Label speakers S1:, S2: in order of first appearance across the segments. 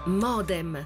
S1: Modem.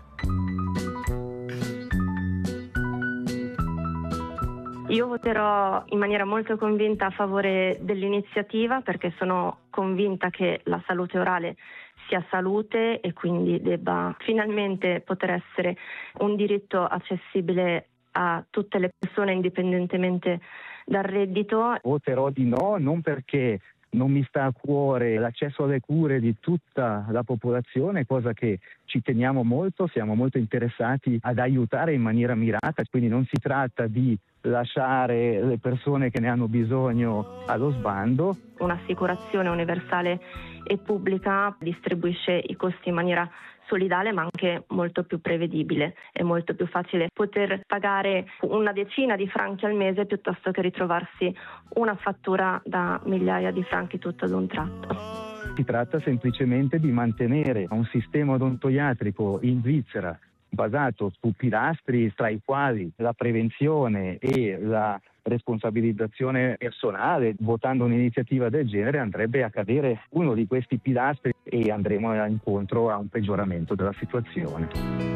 S2: Io voterò in maniera molto convinta a favore dell'iniziativa, perché sono convinta che la salute orale sia salute e quindi debba finalmente poter essere un diritto accessibile a tutte le persone indipendentemente dal reddito.
S3: Voterò di no, non perché non mi sta a cuore l'accesso alle cure di tutta la popolazione, cosa che ci teniamo molto, siamo molto interessati ad aiutare in maniera mirata, quindi non si tratta di lasciare le persone che ne hanno bisogno allo sbando.
S2: Un'assicurazione universale e pubblica distribuisce i costi in maniera solidale, ma anche molto più prevedibile. È molto più facile poter pagare una decina di franchi al mese piuttosto che ritrovarsi una fattura da migliaia di franchi tutto ad un tratto.
S3: Si tratta semplicemente di mantenere un sistema odontoiatrico in Svizzera basato su pilastri tra i quali la prevenzione e la responsabilizzazione personale. Votando un'iniziativa del genere andrebbe a cadere uno di questi pilastri e andremo incontro a un peggioramento della situazione.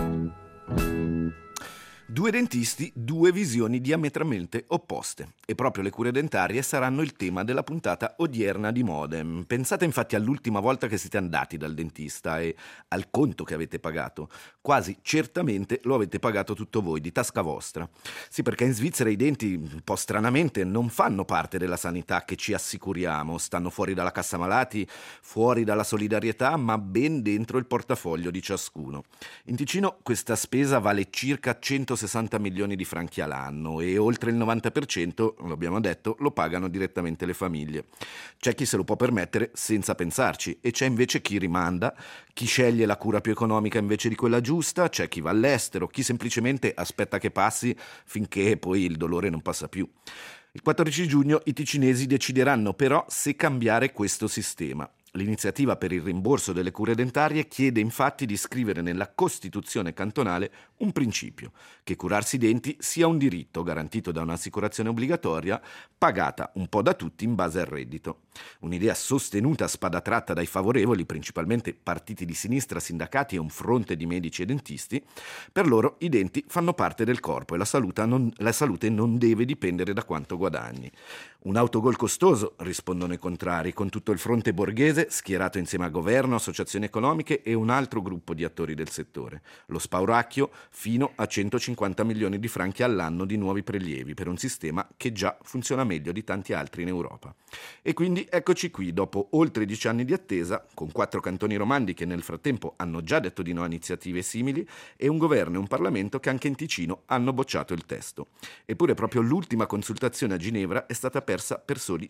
S4: Due dentisti, due visioni diametralmente opposte. E proprio le cure dentarie saranno il tema della puntata odierna di Modem. Pensate infatti all'ultima volta che siete andati dal dentista e al conto che avete pagato. Quasi certamente lo avete pagato tutto voi, di tasca vostra. Sì, perché in Svizzera i denti, un po' stranamente, non fanno parte della sanità che ci assicuriamo. Stanno fuori dalla cassa malati, fuori dalla solidarietà, ma ben dentro il portafoglio di ciascuno. In Ticino questa spesa vale circa 160 milioni di franchi all'anno e oltre il 90%, lo abbiamo detto, lo pagano direttamente le famiglie. C'è chi se lo può permettere senza pensarci e c'è invece chi rimanda, chi sceglie la cura più economica invece di quella giusta, c'è chi va all'estero, chi semplicemente aspetta che passi finché poi il dolore non passa più. Il 14 giugno i ticinesi decideranno però se cambiare questo sistema. L'iniziativa per il rimborso delle cure dentarie chiede infatti di scrivere nella Costituzione cantonale un principio, che curarsi i denti sia un diritto garantito da un'assicurazione obbligatoria pagata un po' da tutti in base al reddito. Un'idea sostenuta a spada tratta dai favorevoli, principalmente partiti di sinistra, sindacati e un fronte di medici e dentisti. Per loro i denti fanno parte del corpo e la salute non deve dipendere da quanto guadagni. Un autogol costoso, rispondono i contrari, con tutto il fronte borghese schierato insieme a governo, associazioni economiche e un altro gruppo di attori del settore. Lo spauracchio fino a 150 milioni di franchi all'anno di nuovi prelievi per un sistema che già funziona meglio di tanti altri in Europa. E quindi eccoci qui, dopo oltre 10 anni di attesa, con 4 cantoni romandi che nel frattempo hanno già detto di no a iniziative simili e un governo e un Parlamento che anche in Ticino hanno bocciato il testo. Eppure proprio l'ultima consultazione a Ginevra è stata persa per soli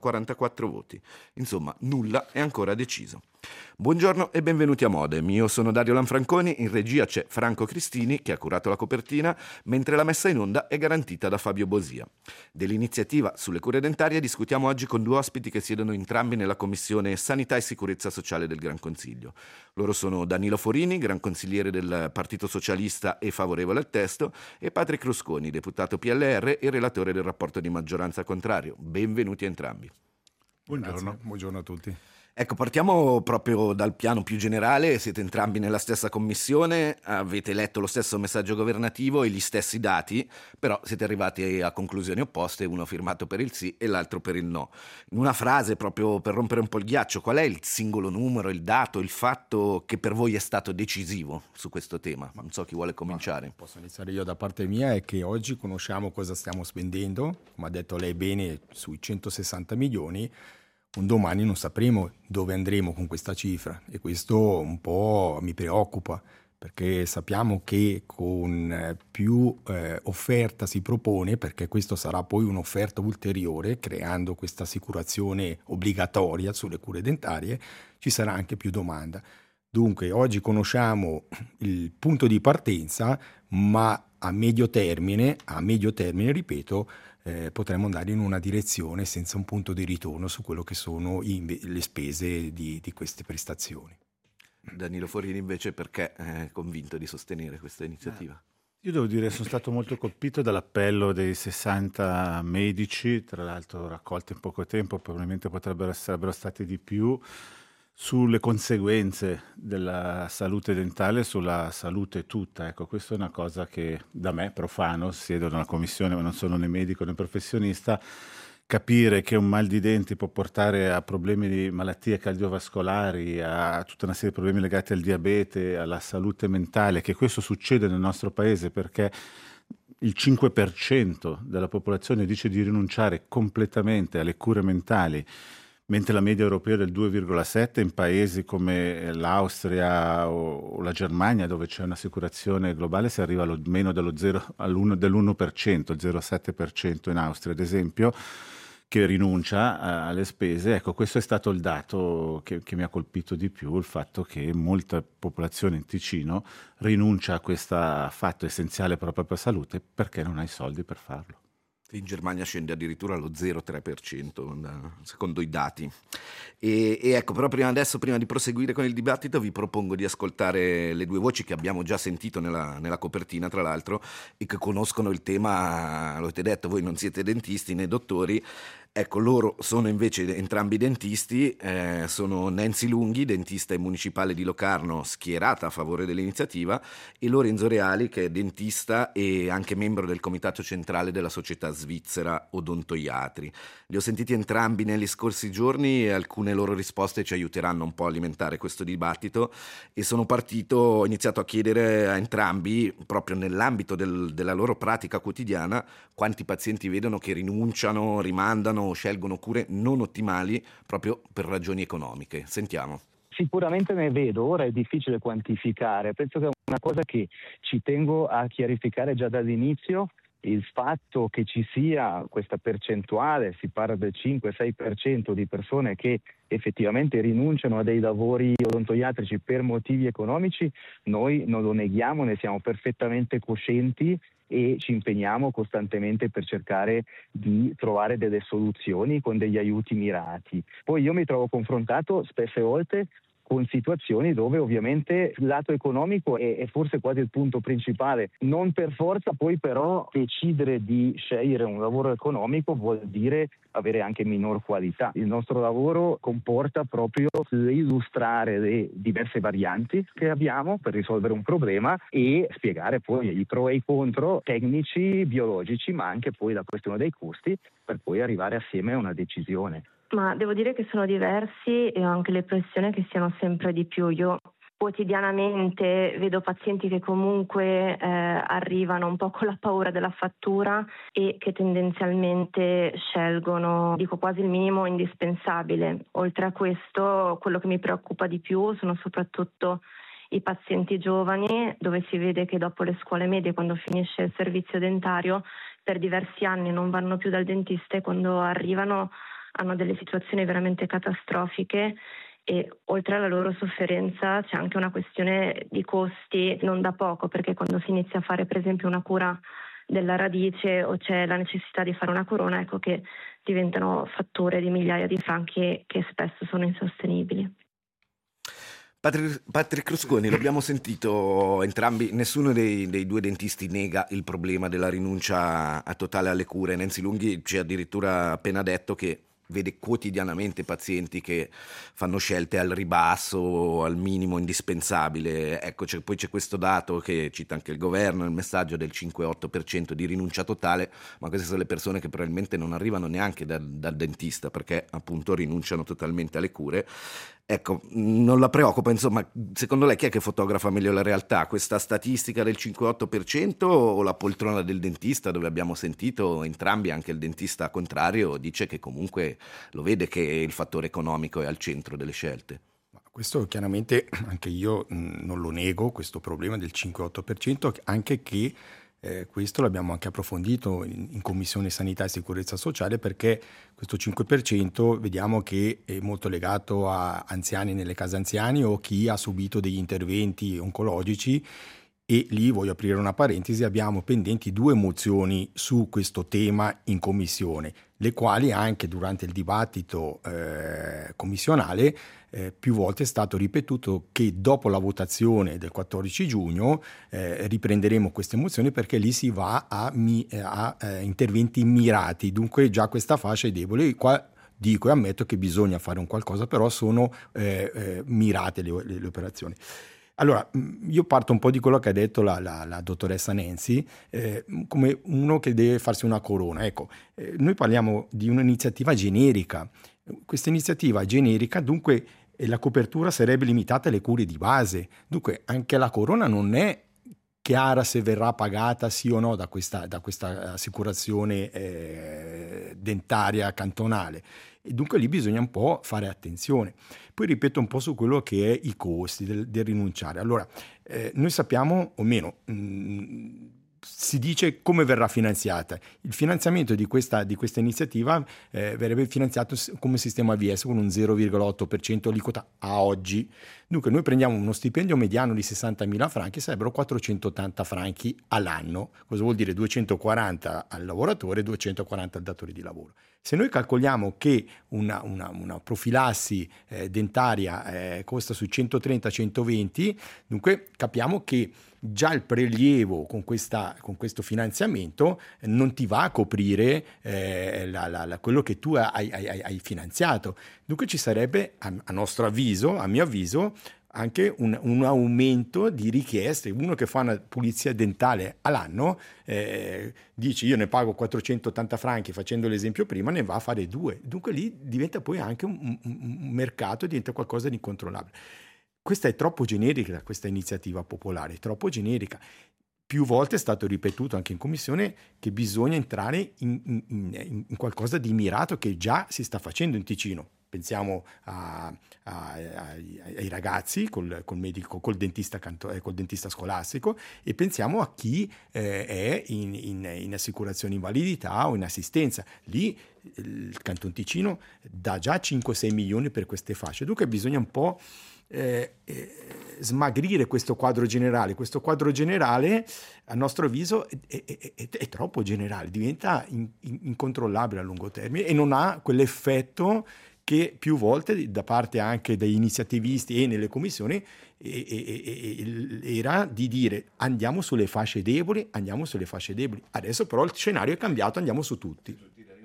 S4: 144 voti. Insomma, nulla è ancora deciso. Buongiorno e benvenuti a Modem. Io sono Dario Lanfranconi, in regia c'è Franco Cristini che ha curato la copertina, mentre la messa in onda è garantita da Fabio Bosia. Dell'iniziativa sulle cure dentarie discutiamo oggi con due ospiti che siedono entrambi nella Commissione Sanità e Sicurezza Sociale del Gran Consiglio. Loro sono Danilo Forini, Gran Consigliere del Partito Socialista e favorevole al testo, e Patrick Rusconi, deputato PLR e relatore del rapporto di maggioranza contrario. Benvenuti a entrambi.
S5: Buongiorno. Buongiorno a tutti.
S4: Ecco, partiamo proprio dal piano più generale. Siete entrambi nella stessa commissione, avete letto lo stesso messaggio governativo e gli stessi dati, però siete arrivati a conclusioni opposte, uno firmato per il sì e l'altro per il no. In una frase, proprio per rompere un po' il ghiaccio, qual è il singolo numero, il dato, il fatto che per voi è stato decisivo su questo tema? Non so chi vuole cominciare.
S5: Posso iniziare io da parte mia, è che oggi conosciamo cosa stiamo spendendo, come ha detto lei bene, sui 160 milioni, un domani non sapremo dove andremo con questa cifra e questo un po' mi preoccupa, perché sappiamo che con più offerta si propone, perché questo sarà poi un'offerta ulteriore, creando questa assicurazione obbligatoria sulle cure dentarie, ci sarà anche più domanda. Dunque oggi conosciamo il punto di partenza, ma a medio termine, ripeto, potremmo andare in una direzione senza un punto di ritorno su quello che sono le spese di queste prestazioni.
S4: Danilo Forini invece perché è convinto di sostenere questa iniziativa?
S6: Io devo dire sono stato molto colpito dall'appello dei 60 medici, tra l'altro raccolti in poco tempo, probabilmente sarebbero stati di più, sulle conseguenze della salute dentale sulla salute tutta. Ecco, questa è una cosa che da me, profano, siedo in una commissione ma non sono né medico né professionista, capire che un mal di denti può portare a problemi di malattie cardiovascolari, a tutta una serie di problemi legati al diabete, alla salute mentale, che questo succede nel nostro paese perché il 5% della popolazione dice di rinunciare completamente alle cure mentali, mentre la media europea è del 2,7%, in paesi come l'Austria o la Germania, dove c'è un'assicurazione globale, si arriva meno dell'1%, il 0,7% in Austria, ad esempio, che rinuncia alle spese. Ecco, questo è stato il dato che mi ha colpito di più, il fatto che molta popolazione in Ticino rinuncia a questo fatto essenziale per la propria salute perché non ha i soldi per farlo.
S4: In Germania scende addirittura allo 0,3% secondo i dati. E ecco, però prima di proseguire con il dibattito vi propongo di ascoltare le due voci che abbiamo già sentito nella copertina, tra l'altro, e che conoscono il tema. Lo avete detto, voi non siete dentisti né dottori. Ecco, loro sono invece entrambi dentisti, sono Nancy Lunghi, dentista e municipale di Locarno, schierata a favore dell'iniziativa, e Lorenzo Reali, che è dentista e anche membro del comitato centrale della società svizzera Odontoiatri. Li ho sentiti entrambi negli scorsi giorni e alcune loro risposte ci aiuteranno un po' a alimentare questo dibattito, e ho iniziato a chiedere a entrambi, proprio nell'ambito della loro pratica quotidiana, quanti pazienti vedono che rinunciano, rimandano o scelgono cure non ottimali proprio per ragioni economiche. Sentiamo.
S3: Sicuramente ne vedo, ora è difficile quantificare, penso che è una cosa che ci tengo a chiarificare già dall'inizio, il fatto che ci sia questa percentuale, si parla del 5-6% di persone che effettivamente rinunciano a dei lavori odontoiatrici per motivi economici, noi non lo neghiamo, ne siamo perfettamente coscienti e ci impegniamo costantemente per cercare di trovare delle soluzioni con degli aiuti mirati. Poi io mi trovo confrontato spesse volte con situazioni dove ovviamente il lato economico è forse quasi il punto principale. Non per forza poi però decidere di scegliere un lavoro economico vuol dire avere anche minor qualità. Il nostro lavoro comporta proprio illustrare le diverse varianti che abbiamo per risolvere un problema e spiegare poi i pro e i contro tecnici, biologici, ma anche poi la questione dei costi per poi arrivare assieme a una decisione.
S2: Ma devo dire che sono diversi e ho anche l'impressione che siano sempre di più. Io quotidianamente vedo pazienti che comunque arrivano un po' con la paura della fattura e che tendenzialmente scelgono, dico quasi il minimo indispensabile. Oltre a questo, quello che mi preoccupa di più sono soprattutto i pazienti giovani, dove si vede che dopo le scuole medie, quando finisce il servizio dentario, per diversi anni non vanno più dal dentista e quando arrivano hanno delle situazioni veramente catastrofiche e oltre alla loro sofferenza c'è anche una questione di costi non da poco, perché quando si inizia a fare per esempio una cura della radice o c'è la necessità di fare una corona, ecco che diventano fatture di migliaia di franchi che spesso sono insostenibili.
S4: Patrick Rusconi, l'abbiamo sentito entrambi, nessuno dei due dentisti nega il problema della rinuncia a totale alle cure. Nancy Lunghi ci ha addirittura appena detto che vede quotidianamente pazienti che fanno scelte al ribasso, al minimo indispensabile. Ecco, poi c'è questo dato che cita anche il governo, il messaggio del 5-8% di rinuncia totale, ma queste sono le persone che probabilmente non arrivano neanche dal dentista perché appunto rinunciano totalmente alle cure. Ecco, non la preoccupa, insomma, secondo lei chi è che fotografa meglio la realtà? Questa statistica del 5-8% o la poltrona del dentista, dove abbiamo sentito entrambi, anche il dentista contrario dice che comunque lo vede che il fattore economico è al centro delle scelte?
S5: Questo chiaramente anche io non lo nego, questo problema del 5-8%, anche che questo l'abbiamo anche approfondito in Commissione Sanità e Sicurezza Sociale, perché questo 5% vediamo che è molto legato a anziani nelle case anziani o chi ha subito degli interventi oncologici. E lì voglio aprire una parentesi, abbiamo pendenti 2 mozioni su questo tema in commissione, le quali anche durante il dibattito commissionale più volte è stato ripetuto che dopo la votazione del 14 giugno riprenderemo queste mozioni, perché lì si va a interventi mirati, dunque già questa fascia è debole. Qua dico e ammetto che bisogna fare un qualcosa, però sono mirate le operazioni. Allora, io parto un po' di quello che ha detto la dottoressa Nancy, come uno che deve farsi una corona. Ecco, noi parliamo di un'iniziativa generica. Questa iniziativa generica, dunque, la copertura sarebbe limitata alle cure di base. Dunque, anche la corona non è chiara se verrà pagata sì o no da questa assicurazione dentaria cantonale. E dunque lì bisogna un po' fare attenzione. Poi ripeto un po' su quello che è i costi del rinunciare. Allora, noi sappiamo, o meno, si dice come verrà finanziata. Il finanziamento di questa iniziativa verrebbe finanziato come sistema AVS con un 0,8% aliquota a oggi. Dunque noi prendiamo uno stipendio mediano di 60.000 franchi, sarebbero 480 franchi all'anno. Cosa vuol dire? 240 al lavoratore e 240 al datore di lavoro. Se noi calcoliamo che una profilassi dentaria costa su 130-120, dunque capiamo che già il prelievo con questo finanziamento non ti va a coprire quello che tu hai finanziato. Dunque ci sarebbe, a mio avviso, anche un aumento di richieste. Uno che fa una pulizia dentale all'anno dice io ne pago 480 franchi, facendo l'esempio prima, ne va a fare 2. Dunque lì diventa poi anche un mercato, diventa qualcosa di incontrollabile. Questa è troppo generica, questa iniziativa popolare, è troppo generica. Più volte è stato ripetuto anche in commissione che bisogna entrare in qualcosa di mirato che già si sta facendo in Ticino. Pensiamo ai ragazzi col medico, col dentista scolastico, e pensiamo a chi è in assicurazione invalidità o in assistenza. Lì il Canton Ticino dà già 5-6 milioni per queste fasce. Dunque bisogna un po' smagrire questo quadro generale. Questo quadro generale, a nostro avviso, è troppo generale, diventa incontrollabile a lungo termine e non ha quell'effetto che più volte da parte anche degli iniziativisti e nelle commissioni era di dire andiamo sulle fasce deboli. Adesso però il scenario è cambiato, andiamo su tutti.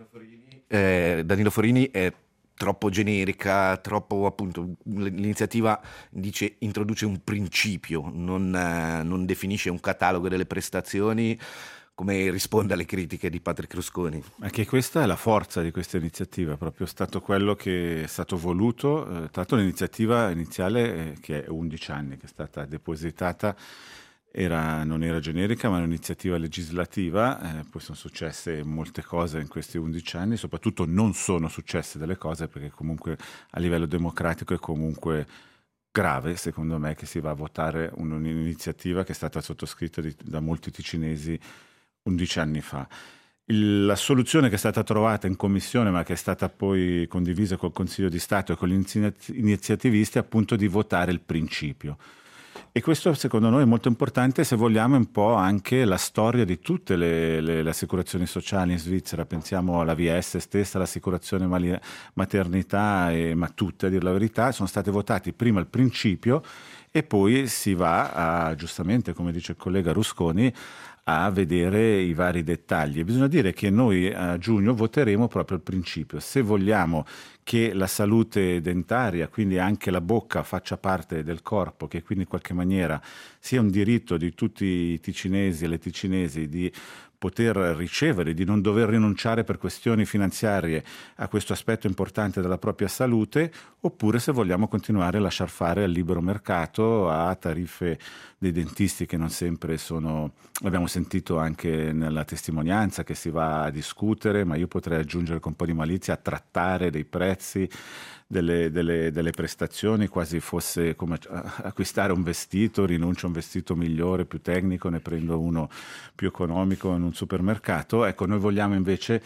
S4: Danilo Forini è troppo generica, troppo, appunto, l'iniziativa dice introduce un principio, non definisce un catalogo delle prestazioni. Come risponde alle critiche di Patrick Rusconi?
S6: Anche questa è la forza di questa iniziativa, è proprio stato quello che è stato voluto. Tra l'altro l'iniziativa iniziale, che è 11 anni, che è stata depositata, non era generica, ma era un'iniziativa legislativa. Poi sono successe molte cose in questi 11 anni, soprattutto non sono successe delle cose perché comunque a livello democratico è comunque grave, secondo me, che si va a votare un'iniziativa che è stata sottoscritta da molti ticinesi 11 anni fa. La soluzione che è stata trovata in commissione, ma che è stata poi condivisa col Consiglio di Stato e con gli iniziativisti, è appunto di votare il principio. E questo secondo noi è molto importante se vogliamo un po' anche la storia di tutte le assicurazioni sociali in Svizzera. Pensiamo all'AVS stessa, l'assicurazione maternità, ma tutte, a dire la verità, sono state votate prima il principio e poi si va a, giustamente come dice il collega Rusconi, a vedere i vari dettagli. Bisogna dire che noi a giugno voteremo proprio il principio. Se vogliamo che la salute dentaria, quindi anche la bocca, faccia parte del corpo, che quindi in qualche maniera sia un diritto di tutti i ticinesi e le ticinesi di poter ricevere, di non dover rinunciare per questioni finanziarie a questo aspetto importante della propria salute, oppure se vogliamo continuare a lasciar fare al libero mercato, a tariffe dei dentisti che non sempre sono, abbiamo sentito anche nella testimonianza che si va a discutere, ma io potrei aggiungere con un po' di malizia, a trattare dei prezzi delle prestazioni, quasi fosse come acquistare un vestito, rinuncio a un vestito migliore, più tecnico, ne prendo uno più economico in un supermercato. Ecco, noi vogliamo invece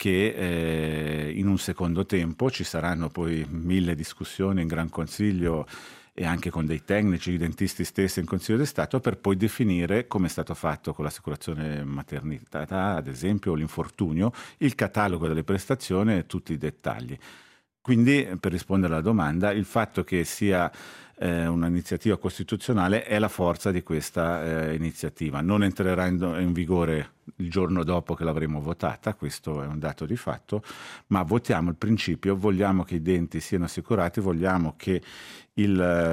S6: che in un secondo tempo ci saranno poi 1000 discussioni in Gran Consiglio e anche con dei tecnici, i dentisti stessi in Consiglio di Stato, per poi definire, come è stato fatto con l'assicurazione maternità, ad esempio, o l'infortunio, il catalogo delle prestazioni e tutti i dettagli. Quindi, per rispondere alla domanda, il fatto che sia un'iniziativa costituzionale è la forza di questa iniziativa. Non entrerà in vigore il giorno dopo che l'avremo votata, questo è un dato di fatto, ma votiamo il principio, vogliamo che i denti siano assicurati, vogliamo che il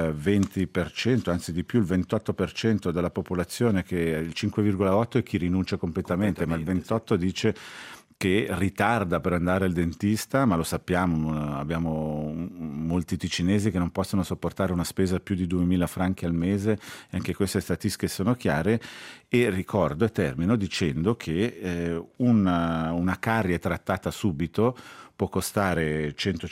S6: 20%, anzi di più il 28% della popolazione, che è il 5,8 è chi rinuncia completamente, ma il 28 dice che ritarda per andare al dentista, ma lo sappiamo, abbiamo molti ticinesi che non possono sopportare una spesa più di 2.000 franchi al mese, e anche queste statistiche sono chiare. E ricordo e termino dicendo che una carie trattata subito può costare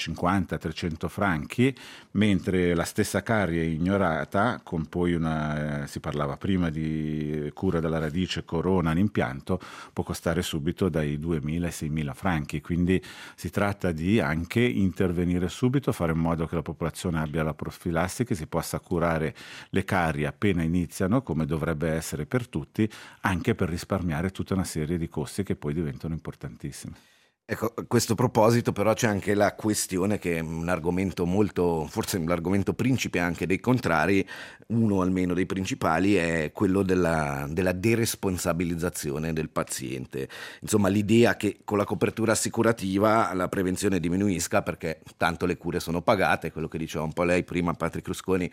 S6: 150-300 franchi, mentre la stessa carie ignorata, con poi si parlava prima di cura della radice, corona, un impianto, può costare subito dai 2.000 ai 6.000 franchi. Quindi si tratta di anche intervenire subito, fare in modo che la popolazione abbia la profilassi, che si possa curare le carie appena iniziano, come dovrebbe essere per tutti, anche per risparmiare tutta una serie di costi che poi diventano importantissimi.
S4: Ecco, a questo proposito però c'è anche la questione, che è un argomento molto, forse l'argomento principe anche dei contrari, uno almeno dei principali, è quello della deresponsabilizzazione del paziente. Insomma, l'idea che con la copertura assicurativa la prevenzione diminuisca perché tanto le cure sono pagate, quello che diceva un po' lei prima, Patrick Rusconi,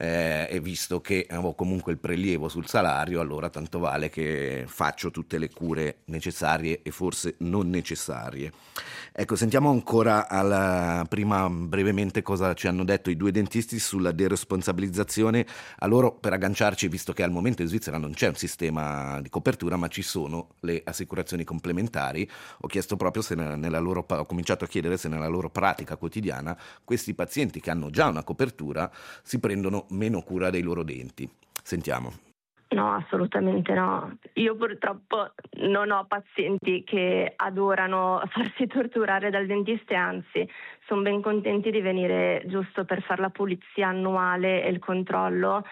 S4: e visto che ho comunque il prelievo sul salario, allora tanto vale che faccio tutte le cure necessarie e forse non necessarie. Ecco, sentiamo ancora prima brevemente cosa ci hanno detto i due dentisti sulla deresponsabilizzazione. A loro, per agganciarci, visto che al momento in Svizzera non c'è un sistema di copertura, ma ci sono le assicurazioni complementari, ho chiesto proprio se ho cominciato a chiedere se nella loro pratica quotidiana questi pazienti che hanno già una copertura si prendono meno cura dei loro denti. Sentiamo.
S2: No, assolutamente no. Io purtroppo non ho pazienti che adorano farsi torturare dal dentista, anzi sono ben contenti di venire giusto per fare la pulizia annuale e il controllo,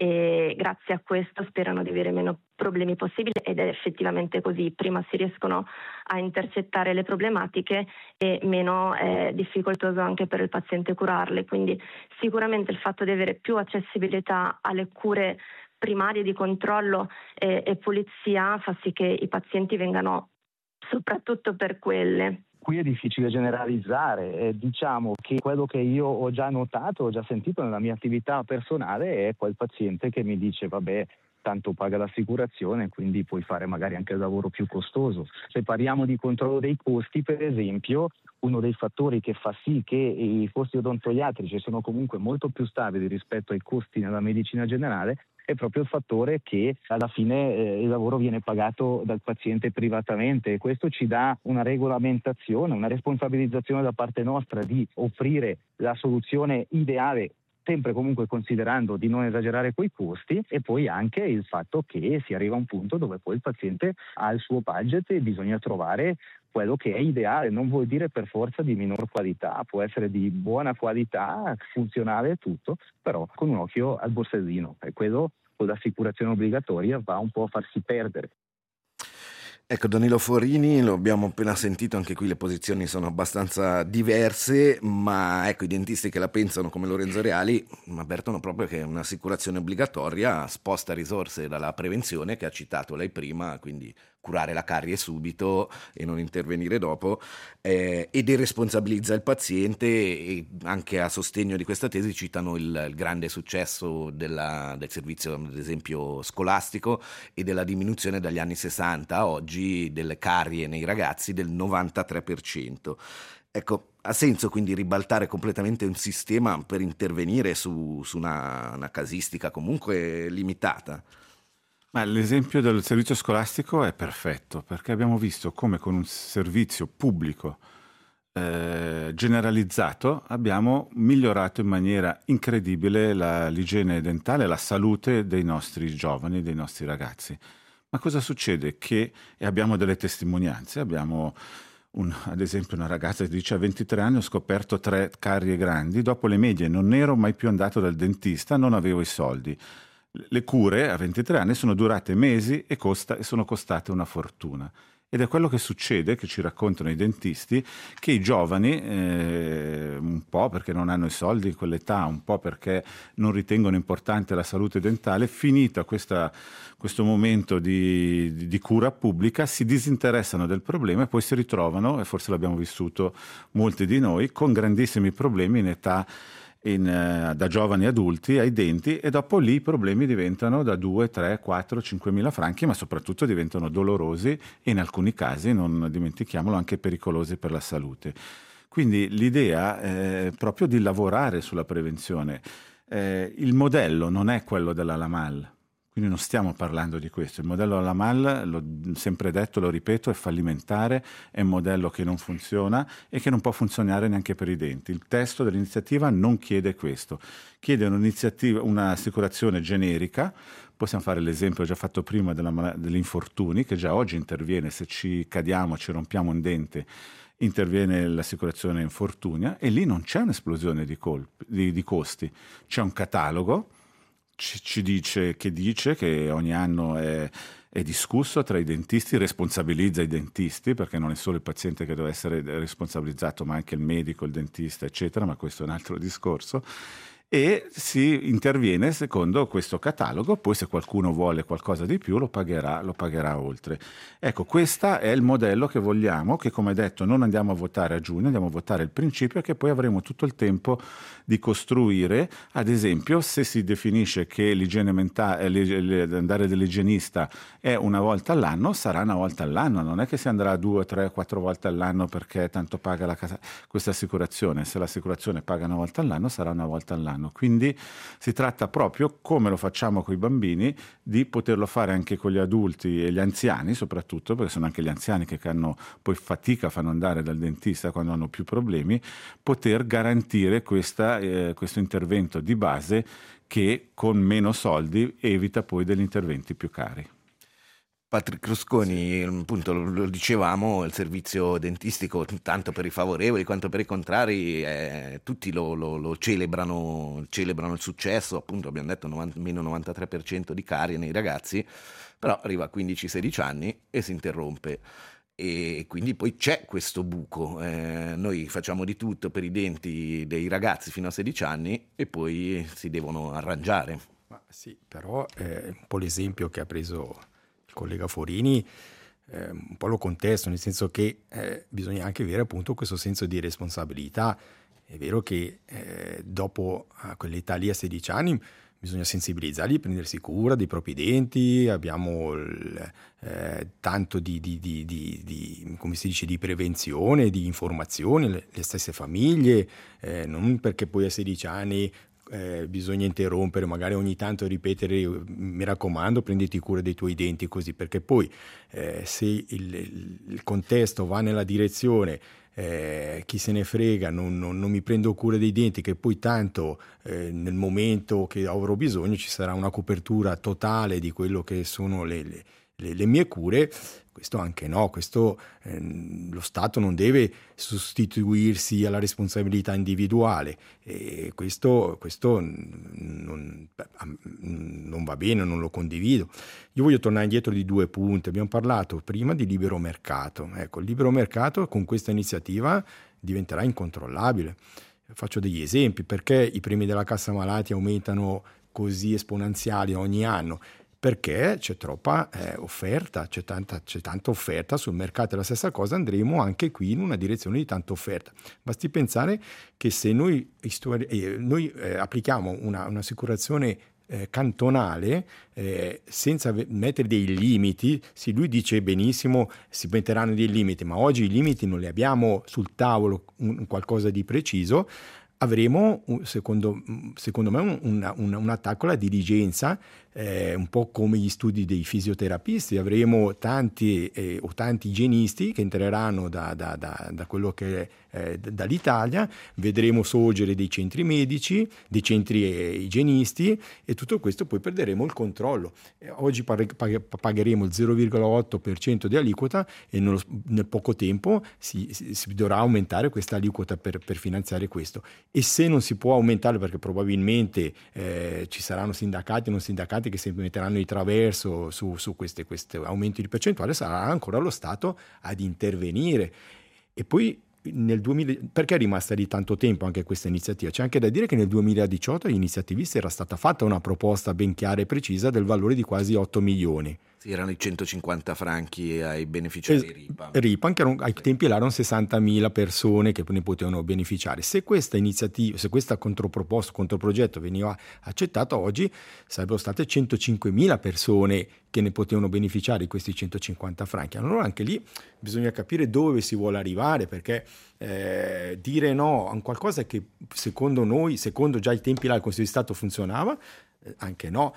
S2: e grazie a questo sperano di avere meno problemi possibili, ed è effettivamente così. Prima si riescono a intercettare le problematiche e meno è difficoltoso anche per il paziente curarle, quindi sicuramente il fatto di avere più accessibilità alle cure primarie di controllo e pulizia fa sì che i pazienti vengano soprattutto per quelle.
S3: Qui è difficile generalizzare, diciamo che quello che io ho già notato, ho già sentito nella mia attività personale è quel paziente che mi dice vabbè, tanto paga l'assicurazione, quindi puoi fare magari anche il lavoro più costoso. Se parliamo di controllo dei costi, per esempio, uno dei fattori che fa sì che i costi odontoiatrici sono comunque molto più stabili rispetto ai costi nella medicina generale è proprio il fattore che alla fine il lavoro viene pagato dal paziente privatamente, e questo ci dà una regolamentazione, una responsabilizzazione da parte nostra di offrire la soluzione ideale, sempre comunque considerando di non esagerare coi costi, e poi anche il fatto che si arriva a un punto dove poi il paziente ha il suo budget e bisogna trovare quello che è ideale. Non vuol dire per forza di minor qualità, può essere di buona qualità, funzionale e tutto, però con un occhio al borsellino, e quello con l'assicurazione obbligatoria va un po' a farsi perdere.
S4: Ecco, Danilo Forini, lo abbiamo appena sentito, anche qui le posizioni sono abbastanza diverse, ma ecco, i dentisti che la pensano come Lorenzo Reali avvertono proprio che un'assicurazione obbligatoria sposta risorse dalla prevenzione, che ha citato lei prima, quindi curare la carie subito e non intervenire dopo, e deresponsabilizza il paziente. E anche a sostegno di questa tesi citano il grande successo del servizio, ad esempio, scolastico, e della diminuzione dagli anni 60 a oggi delle carie nei ragazzi del 93%. Ecco, ha senso quindi ribaltare completamente un sistema per intervenire su una casistica comunque limitata?
S6: Ma l'esempio del servizio scolastico è perfetto, perché abbiamo visto come con un servizio pubblico generalizzato abbiamo migliorato in maniera incredibile l'igiene dentale, la salute dei nostri giovani, dei nostri ragazzi. Ma cosa succede? Che abbiamo delle testimonianze, abbiamo ad esempio una ragazza che dice: a 23 anni ho scoperto 3 carie grandi, dopo le medie non ero mai più andato dal dentista, non avevo i soldi. Le cure a 23 anni sono durate mesi e sono costate una fortuna. Ed è quello che succede, che ci raccontano i dentisti, che i giovani, un po' perché non hanno i soldi in quell'età, un po' perché non ritengono importante la salute dentale, finita questo momento di cura pubblica, si disinteressano del problema e poi si ritrovano, e forse l'abbiamo vissuto molti di noi, con grandissimi problemi in età da giovani adulti ai denti, e dopo lì i problemi diventano da 2, 3, 4, 5 mila franchi, ma soprattutto diventano dolorosi e in alcuni casi, non dimentichiamolo, anche pericolosi per la salute. Quindi l'idea è proprio di lavorare sulla prevenzione. Il modello non è quello della Lamal, quindi non stiamo parlando di questo. Il modello della Lamal, l'ho sempre detto, lo ripeto, è fallimentare, è un modello che non funziona e che non può funzionare neanche per i denti. Il testo dell'iniziativa non chiede questo, chiede un'assicurazione generica. Possiamo fare l'esempio già fatto prima degli infortuni, che già oggi interviene se ci cadiamo, ci rompiamo un dente, interviene l'assicurazione infortunia, e lì non c'è un'esplosione di costi, c'è un catalogo. Ci dice che ogni anno è discusso tra i dentisti, responsabilizza i dentisti, perché non è solo il paziente che deve essere responsabilizzato, ma anche il medico, il dentista, eccetera, ma questo è un altro discorso. E si interviene secondo questo catalogo, poi se qualcuno vuole qualcosa di più lo pagherà oltre. Ecco, questo è il modello che vogliamo, che come detto non andiamo a votare a giugno, andiamo a votare il principio, che poi avremo tutto il tempo di costruire. Ad esempio, se si definisce che l'igiene mentale, andare dall'igienista è una volta all'anno, sarà una volta all'anno, non è che si andrà 2, 3, 4 volte all'anno perché tanto paga questa assicurazione. Se l'assicurazione paga una volta all'anno, sarà una volta all'anno. Quindi si tratta proprio, come lo facciamo con i bambini, di poterlo fare anche con gli adulti e gli anziani soprattutto, perché sono anche gli anziani che hanno poi fatica, fanno andare dal dentista quando hanno più problemi, poter garantire questo intervento di base che con meno soldi evita poi degli interventi più cari.
S4: Patrick Rusconi, appunto lo dicevamo, il servizio dentistico, tanto per i favorevoli quanto per i contrari, tutti lo celebrano il successo, appunto abbiamo detto meno 93% di carie nei ragazzi, però arriva a 15-16 anni e si interrompe. E quindi poi c'è questo buco, noi facciamo di tutto per i denti dei ragazzi fino a 16 anni e poi si devono arrangiare.
S5: Ma sì, però un po' l'esempio che ha preso il collega Forini, un po' lo contesto, nel senso che bisogna anche avere appunto questo senso di responsabilità. È vero che dopo a quell'età lì a 16 anni bisogna sensibilizzarli, prendersi cura dei propri denti, abbiamo tanto come si dice, di prevenzione, di informazione, le stesse famiglie, non perché poi a 16 anni bisogna interrompere, magari ogni tanto ripetere, mi raccomando prenditi cura dei tuoi denti, così, perché poi se il contesto va nella direzione chi se ne frega, non mi prendo cura dei denti, che poi tanto nel momento che avrò bisogno ci sarà una copertura totale di quello che sono le mie cure, questo anche no, questo lo Stato non deve sostituirsi alla responsabilità individuale, e questo non va bene, non lo condivido. Io voglio tornare indietro di 2 punti. Abbiamo parlato prima di libero mercato. Ecco, il libero mercato con questa iniziativa diventerà incontrollabile. Faccio degli esempi: perché i premi della cassa malati aumentano così esponenziali ogni anno? Perché c'è troppa offerta, c'è tanta offerta sul mercato, e la stessa cosa andremo anche qui in una direzione di tanta offerta. Basti pensare che se noi applichiamo un'assicurazione cantonale senza mettere dei limiti, sì, lui dice benissimo si metteranno dei limiti, ma oggi i limiti non li abbiamo sul tavolo, qualcosa di preciso. Avremo, secondo me, un attacco alla diligenza, un po' come gli studi dei fisioterapisti. Avremo tanti igienisti che entreranno da quello che dall'Italia, vedremo sorgere dei centri medici, dei centri igienisti, e tutto questo poi perderemo il controllo. Oggi pagheremo il 0,8% di aliquota e nel poco tempo si dovrà aumentare questa aliquota per finanziare questo. E se non si può aumentare, perché probabilmente ci saranno sindacati e non sindacati che si metteranno di traverso su questi aumenti di percentuale, sarà ancora lo Stato ad intervenire. E poi perché è rimasta lì tanto tempo anche questa iniziativa? C'è anche da dire che nel 2018 agli iniziativisti era stata fatta una proposta ben chiara e precisa del valore di quasi 8 milioni.
S4: Sì, erano i 150 franchi ai beneficiari
S5: RIPAM, che ai tempi erano 60.000 persone che ne potevano beneficiare. Se questa iniziativa, se questa controprogetto veniva accettato, oggi sarebbero state 105.000 persone che ne potevano beneficiare di questi 150 franchi. Allora anche lì bisogna capire dove si vuole arrivare, perché dire no a qualcosa che secondo noi, secondo già i tempi là il Consiglio di Stato funzionava, anche no.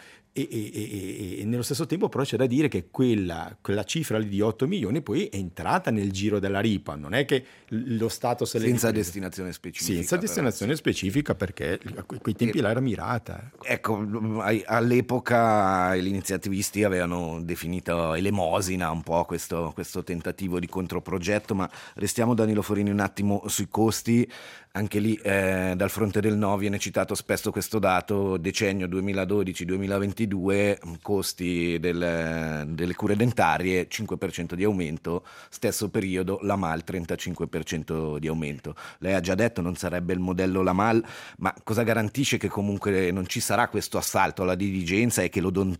S5: E nello stesso tempo però c'è da dire che quella cifra lì di 8 milioni poi è entrata nel giro della RIPAM, non è che lo Stato se l'è
S4: senza destinazione specifica.
S5: Senza destinazione specifica, perché quei tempi là era mirata.
S4: Ecco, all'epoca gli iniziativisti avevano definito elemosina un po' questo tentativo di controprogetto, ma restiamo, Danilo Forini, un attimo sui costi. Anche lì dal fronte del no viene citato spesso questo dato: decennio 2012-2022, costi delle cure dentarie 5% di aumento, stesso periodo l'AMAL 35% di aumento. Lei ha già detto non sarebbe il modello l'AMAL, ma cosa garantisce che comunque non ci sarà questo assalto alla diligenza e che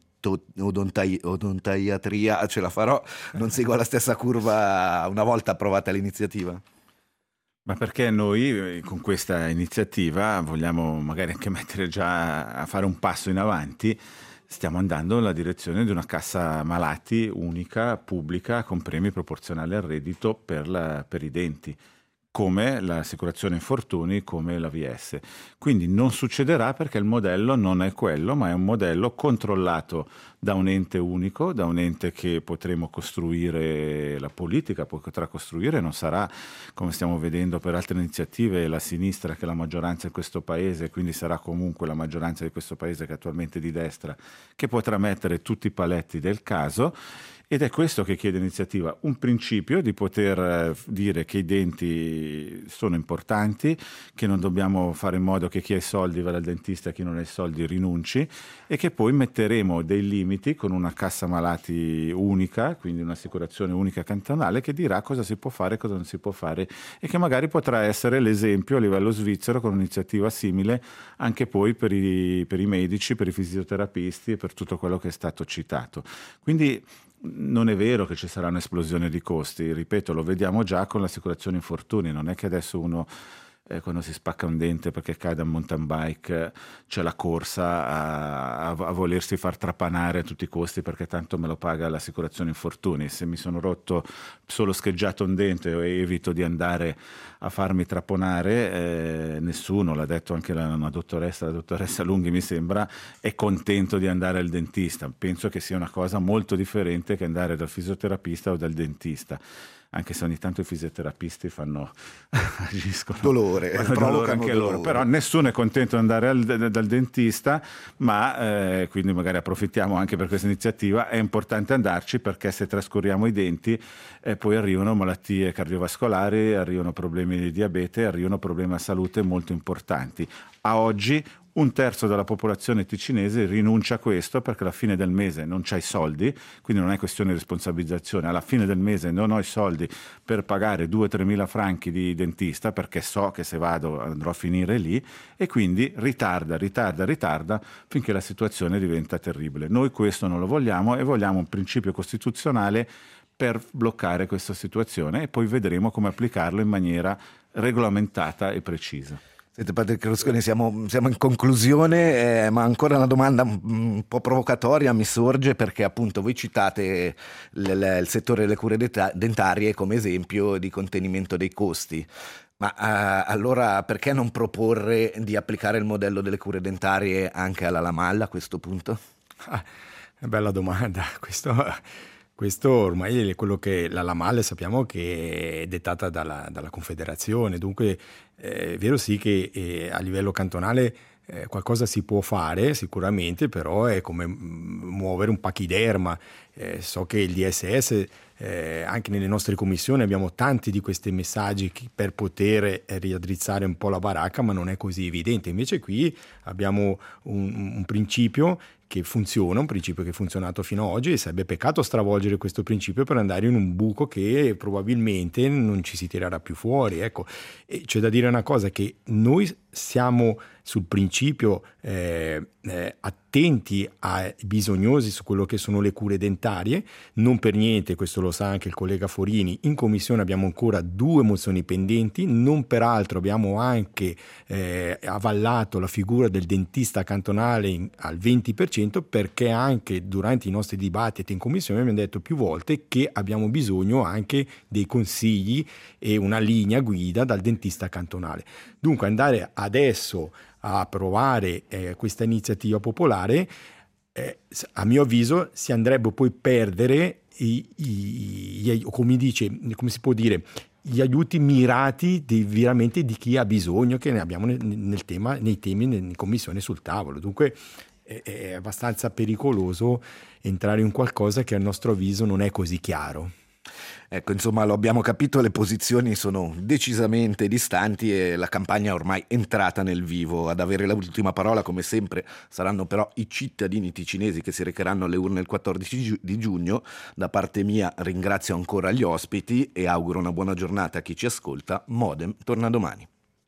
S4: l'odontaiatria, ce la farò, non segua la stessa curva una volta approvata l'iniziativa?
S6: Ma perché noi con questa iniziativa vogliamo magari anche mettere già a fare un passo in avanti. Stiamo andando nella direzione di una cassa malati unica, pubblica, con premi proporzionali al reddito per i denti, come l'assicurazione infortuni, come l'AVS. Quindi non succederà, perché il modello non è quello, ma è un modello controllato da un ente unico, da un ente che potremo costruire, la politica potrà costruire. Non sarà, come stiamo vedendo per altre iniziative, la sinistra che è la maggioranza in questo paese, quindi sarà comunque la maggioranza di questo paese, che è attualmente di destra, che potrà mettere tutti i paletti del caso. Ed è questo che chiede l'iniziativa: un principio di poter dire che i denti sono importanti, che non dobbiamo fare in modo che chi ha i soldi vada al dentista e chi non ha i soldi rinunci, e che poi metteremo dei limiti con una cassa malati unica, quindi un'assicurazione unica cantonale, che dirà cosa si può fare e cosa non si può fare, e che magari potrà essere l'esempio a livello svizzero, con un'iniziativa simile anche poi per i medici, per i fisioterapisti e per tutto quello che è stato citato. Quindi non è vero che ci sarà un'esplosione di costi, ripeto, lo vediamo già con l'assicurazione infortuni. Non è che adesso uno quando si spacca un dente perché cade a mountain bike c'è la corsa a volersi far trapanare a tutti i costi, perché tanto me lo paga l'assicurazione infortuni. Se mi sono rotto, solo scheggiato un dente e evito di andare a farmi traponare, nessuno, l'ha detto anche una dottoressa, la dottoressa Lunghi mi sembra, è contento di andare al dentista. Penso che sia una cosa molto differente che andare dal fisioterapista o dal dentista, anche se ogni tanto i fisioterapisti agiscono
S4: dolore,
S6: provocano anche
S4: dolore.
S6: Loro, però nessuno è contento di andare dal dentista, ma quindi magari approfittiamo anche per questa iniziativa. È importante andarci, perché se trascuriamo i denti poi arrivano malattie cardiovascolari, arrivano problemi di diabete, arrivano problemi a salute molto importanti. A oggi 1/3 della popolazione ticinese rinuncia a questo, perché alla fine del mese non c'hai soldi, quindi non è questione di responsabilizzazione. Alla fine del mese non ho i soldi per pagare 2-3 mila franchi di dentista, perché so che se vado andrò a finire lì, e quindi ritarda finché la situazione diventa terribile. Noi questo non lo vogliamo, e vogliamo un principio costituzionale per bloccare questa situazione, e poi vedremo come applicarlo in maniera regolamentata e precisa.
S4: Senti, Padre Crusconi, siamo in conclusione, ma ancora una domanda un po' provocatoria mi sorge, perché appunto voi citate il settore delle cure dentarie come esempio di contenimento dei costi. Ma allora perché non proporre di applicare il modello delle cure dentarie anche alla LAMAL a questo punto?
S5: Bella domanda. Questo Questo ormai è quello che la LAMAL sappiamo che è dettata dalla Confederazione, dunque è vero sì che a livello cantonale qualcosa si può fare sicuramente, però è come muovere un pachiderma. So che il DSS, anche nelle nostre commissioni abbiamo tanti di questi messaggi per poter riaddrizzare un po' la baracca, ma non è così evidente. Invece qui abbiamo un principio che funziona, un principio che è funzionato fino ad oggi, e sarebbe peccato stravolgere questo principio per andare in un buco che probabilmente non ci si tirerà più fuori. Ecco, e c'è da dire una cosa, che noi siamo sul principio attenti ai bisognosi su quello che sono le cure dentarie, non per niente, questo lo sa anche il collega Forini, in commissione abbiamo ancora 2 mozioni pendenti, non peraltro abbiamo anche avallato la figura del dentista cantonale al 20%, perché anche durante i nostri dibattiti in commissione abbiamo detto più volte che abbiamo bisogno anche dei consigli e una linea guida dal dentista cantonale. Dunque andare adesso a approvare questa iniziativa popolare, a mio avviso si andrebbe poi a perdere come si può dire, gli aiuti mirati veramente di chi ha bisogno, che ne abbiamo nei temi in commissione sul tavolo. Dunque è abbastanza pericoloso entrare in qualcosa che a nostro avviso non è così chiaro.
S4: Ecco, insomma, lo abbiamo capito, le posizioni sono decisamente distanti e la campagna è ormai entrata nel vivo. Ad avere l'ultima parola, come sempre, saranno però i cittadini ticinesi che si recheranno alle urne il 14 di giugno. Da parte mia ringrazio ancora gli ospiti e auguro una buona giornata a chi ci ascolta. Modem torna domani.